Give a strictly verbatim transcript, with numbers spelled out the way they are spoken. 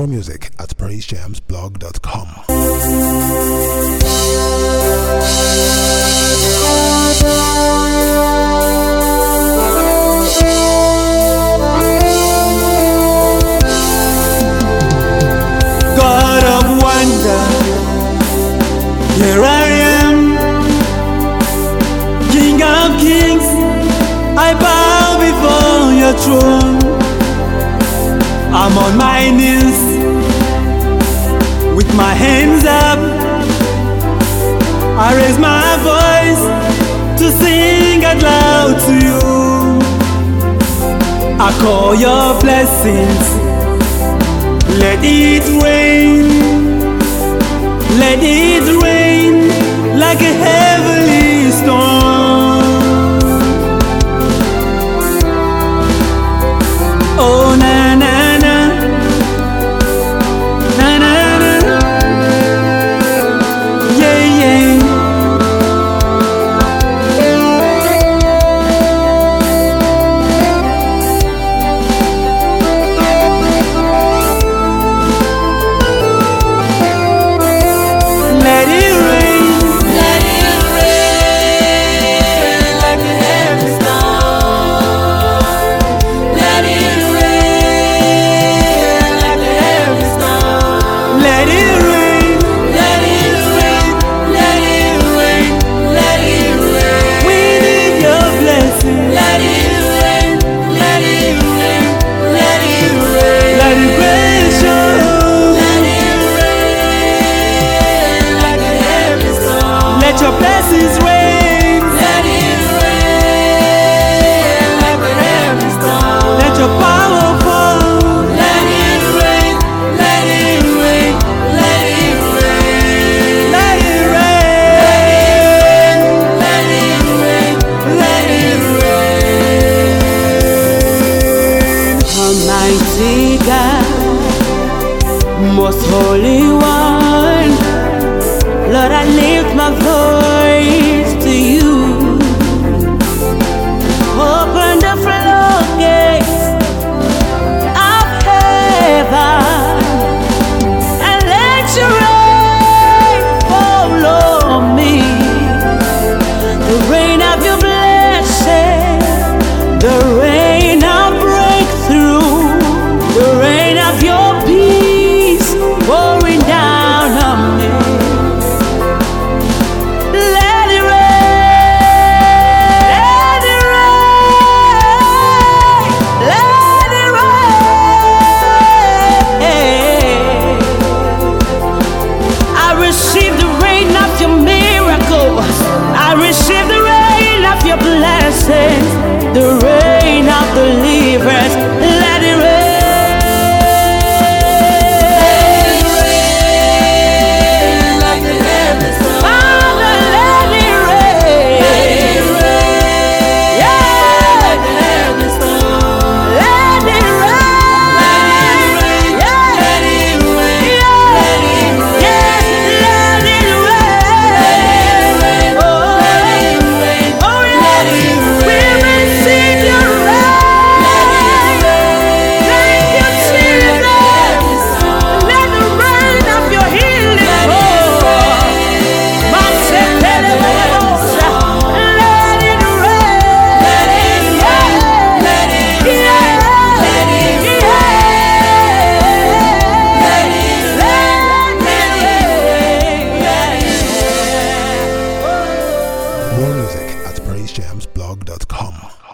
More music at praise jams blog dot com. God of wonder, here I am, King of kings, I bow before your throne. I'm on my knees, with my hands up, I raise my voice to sing out loud to you. I call your blessings, let it rain, let it rain like a heavenly storm. Oh na na na, na na na, yeah yeah. Let it rain, let it rain like a heavy storm. Let it rain like a heavy storm. Let it rain, let it rain, let it rain, let it rain. We need your blessing. Let it rain, let it rain, let it rain. Let it rain, show. Let it rain like a heavy storm. Let your blessings rain. Let it rain like a heavy storm. Let your power fall. Let it rain, let it rain, let it rain. Let it rain, let it rain, let it rain. Almighty God, most holy one, Lord, I lift my voice to you. Open the floodgates of heaven and let your rain fall on me. The rain of your blessing, the rain of breakthrough, the rain of your peace pouring down on me. Let it rain, let it rain, let it rain. I receive the rain of your miracles. I receive the rain of your blessings, the rain of deliverance. Let it rain. Like the heavens, Father, let it rain. Let it rain. Yeah. Like the heavens, let it rain. Yeah. Let it rain. Yeah. Let it rain. Yes, let it rain. Oh, let it rain. Oh, yes. We receive your rain. Let it rain. Thank you, Jesus. Let the rain of your healing fall. More music at praise jams blog dot com.